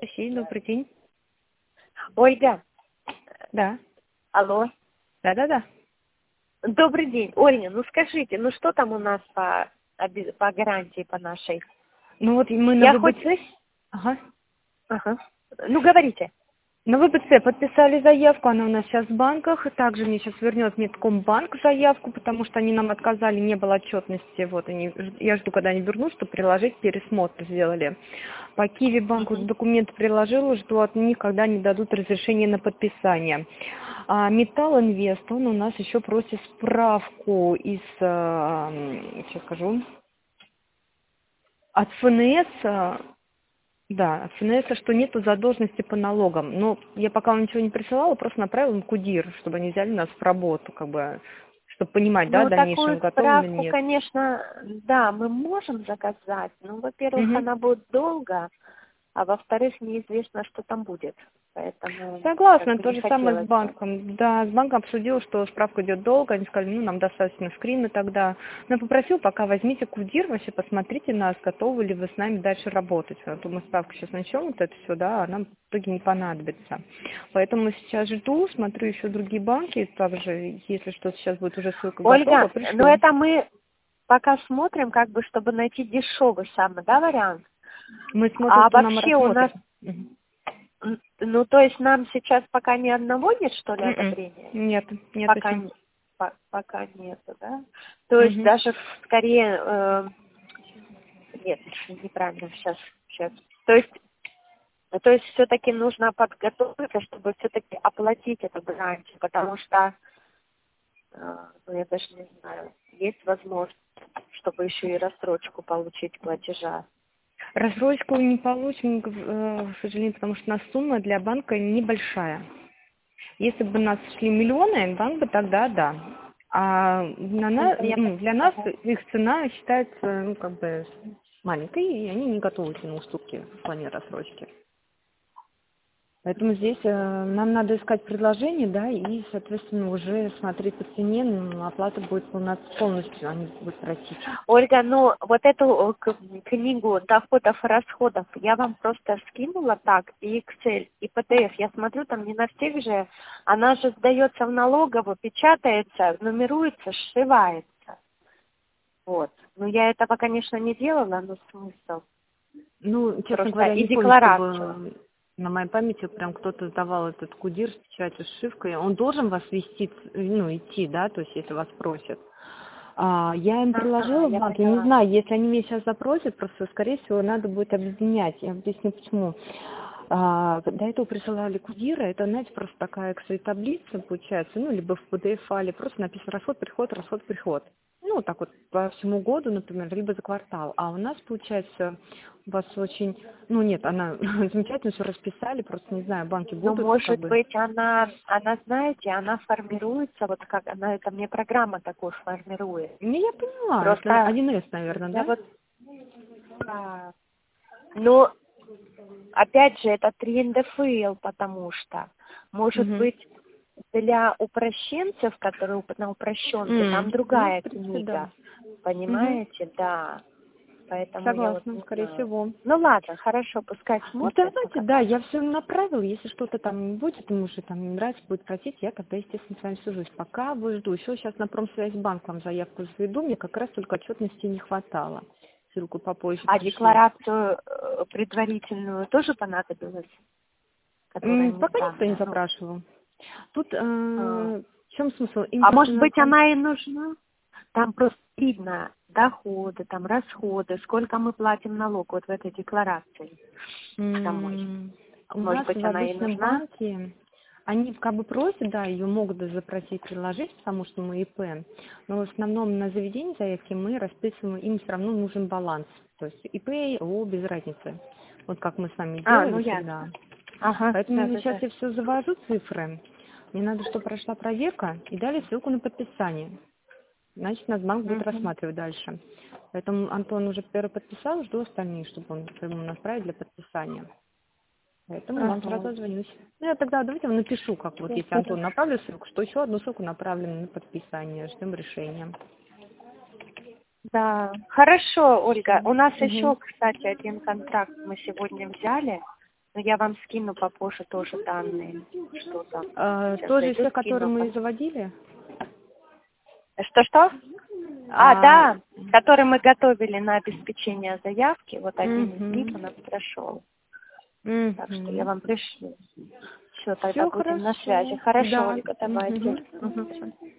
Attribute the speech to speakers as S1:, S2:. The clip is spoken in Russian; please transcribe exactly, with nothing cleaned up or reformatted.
S1: России, добрый день.
S2: Ольга.
S1: Да.
S2: Алло.
S1: Да-да-да.
S2: Добрый день. Ольга, ну скажите, ну что там у нас по, оби- по гарантии по нашей?
S1: Ну вот мы на
S2: Я хоть...
S1: ВБЦ... Ага.
S2: Ага. Ну говорите.
S1: На ВБЦ подписали заявку, она у нас сейчас в банках, и также мне сейчас вернет Медкомбанк заявку, потому что они нам отказали, не было отчетности, вот они, я жду, когда они вернут, чтобы приложить, пересмотр сделали. По Киви банку
S2: Угу.
S1: документы приложила, жду от них, когда они дадут разрешение на подписание. А Металл Инвест, он у нас еще просит справку из, э, сейчас скажу, от ФНС. Да, от ФНС, что нету задолженности по налогам. Но я пока вам ничего не присылала, просто направила им КУДИР, чтобы они взяли нас в работу, как бы, чтобы понимать, да, в
S2: Ну, такую
S1: дальнейшем, готовы или
S2: справку,
S1: нет.
S2: конечно, да, мы можем заказать. Ну, во-первых,
S1: Мгм.
S2: она будет долго, а во-вторых, неизвестно, что там будет. Поэтому как
S1: Согласна,
S2: бы
S1: то
S2: не
S1: же самое с
S2: хотелось бы.
S1: банком. Да, с банком обсудил, что справка идет долго, они сказали, ну, нам достаточно скрины тогда. Но я попросил, пока возьмите КУДИР, вообще посмотрите нас, готовы ли вы с нами дальше работать. А то мы справку сейчас начнем, вот это все, да, а нам в итоге не понадобится. Поэтому сейчас жду, смотрю еще другие банки, также, если что, сейчас будет уже ссылка готова,
S2: Ольга, ну
S1: пришлю.
S2: это мы пока смотрим, как бы, чтобы найти дешевый самый, да, вариант.
S1: Мы смотрим,
S2: А
S1: что нам
S2: вообще у нас,
S1: рассмотрят. Мгм.
S2: м, ну, то есть нам сейчас пока ни одного нет, что ли,
S1: М-м.
S2: одобрения?
S1: Нет, нет
S2: Пока,
S1: еще.
S2: н- по- пока нету, да? То есть
S1: Мгм.
S2: даже в- скорее, э, нет, неправильно, сейчас, сейчас. То есть, то есть все-таки нужно подготовиться, чтобы все-таки оплатить эту гарантию, потому что, э, ну, я даже не знаю, есть возможность, чтобы еще и рассрочку получить платежа.
S1: Рассрочку не получим, к э, к сожалению, потому что у нас сумма для банка небольшая. Если бы у нас шли миллионы, банк бы тогда да. А на
S2: Ну,
S1: на-
S2: я
S1: ну, для нас
S2: поняла.
S1: их цена считается, ну, как бы маленькой, и они не готовы идти на уступки в плане рассрочки. Поэтому здесь э, нам надо искать предложение, да, и, соответственно, уже смотреть по цене, ну, оплата будет у нас полностью, они будут просить.
S2: Ольга, ну вот эту э, к- книгу доходов и расходов я вам просто скинула так, и Excel, и пи ди эф. Я смотрю, там не на всех же, она же сдается в налоговую, печатается, нумеруется, сшивается. Вот. Ну я этого, конечно, не делала, но смысл.
S1: Ну, честно
S2: Просто
S1: говоря,
S2: и
S1: не помню,
S2: декларацию.
S1: чтобы на моей памяти прям кто-то сдавал этот кудир с печатью, с сшивкой. Он должен вас вести, ну, идти, да, то есть если вас просят. А, я им
S2: Ага,
S1: приложила в
S2: я
S1: банк, я не
S2: поняла.
S1: знаю, если они меня сейчас запросят, просто, скорее всего, надо будет объединять. Я объясню, почему. А, до этого присылали кудира, это, знаете, просто такая Excel-таблица, получается, ну, либо в пи ди эф-файле, просто написано расход, приход, расход, приход. Ну, так вот по всему году, например, либо за квартал. А у нас, получается, у вас очень, ну, нет, она замечательно все расписали, просто, не знаю, банки
S2: Ну,
S1: будут, как
S2: может
S1: бы.
S2: быть, она, она, знаете, она формируется, вот как она, это мне программа такую формирует.
S1: Ну, я поняла, это
S2: Просто
S1: один эс, наверное,
S2: я
S1: да?
S2: вот, а, ну, опять же, это три эн дэ эф эл, потому что, может
S1: Угу.
S2: быть, для упрощенцев, которые уп- на упрощенке, там
S1: М, Ну, в
S2: другая
S1: принципе, да.
S2: книга.
S1: Угу.
S2: Понимаете, да. Поэтому я вот
S1: Согласна,
S2: не
S1: скорее
S2: знаю.
S1: всего.
S2: Ну ладно, хорошо, пускай
S1: Ну,
S2: смотрят,
S1: давайте,
S2: пока
S1: да,
S2: там.
S1: я все направила, если что-то там не будет, ему уже там не нравится, будет просить, я тогда, естественно, с вами свяжусь. Пока вы жду. Еще сейчас на Промсвязьбанк вам заявку заведу, мне как раз только отчетности не хватало. Ссылку попозже
S2: А
S1: пришлю.
S2: декларацию э, предварительную тоже понадобилось, которая
S1: М,
S2: не
S1: Пока никто не
S2: сданная? Ну,
S1: запрашивал. Тут э,
S2: а,
S1: в чем смысл? Им
S2: а
S1: просто
S2: может
S1: надо
S2: быть,
S1: там...
S2: она и нужна? Там просто видно доходы, там расходы, сколько мы платим налог вот в этой декларации самой.
S1: м, У
S2: Может
S1: нас
S2: быть,
S1: в
S2: она и
S1: обычном
S2: нужна?
S1: банке, они как бы просят, да, ее могут даже запросить, приложить, потому что мы ИП, но в основном на заведение заявки мы расписываем, им все равно нужен баланс. То есть ИП, ООО, без разницы. Вот как мы с вами
S2: А, ну
S1: делали всегда.
S2: ясно. Ага,
S1: Поэтому
S2: да,
S1: я
S2: да,
S1: сейчас
S2: да.
S1: я все завожу цифры. Мне надо, чтобы прошла проверка и дали ссылку на подписание. Значит, нас банк будет
S2: Мгм.
S1: рассматривать дальше. Поэтому Антон уже первый подписал, жду остальные, чтобы он ему направить для подписания. Поэтому вам
S2: Ага.
S1: сразу звонюсь. Ну, я тогда давайте вам напишу, как вот если
S2: Супер.
S1: Антон направлю ссылку, что еще одну ссылку направлена на подписание. Ждем решения.
S2: Да, хорошо, Ольга. У нас еще,
S1: Угу.
S2: кстати, один контракт мы сегодня взяли. Но я вам скину попозже тоже данные, что там.
S1: А,
S2: Сейчас
S1: тоже
S2: зайду,
S1: все, которые
S2: скину.
S1: мы заводили?
S2: Что-что? А,
S1: А,
S2: да, который мы готовили на обеспечение заявки. Вот один из них
S1: Мгм.
S2: у нас прошел.
S1: Мгм.
S2: Так что я вам пришлю. Все, тогда
S1: Все
S2: будем на
S1: хорошо.
S2: связи. Хорошо,
S1: Да.
S2: Ольга, давайте.
S1: Мгм.
S2: Мгм.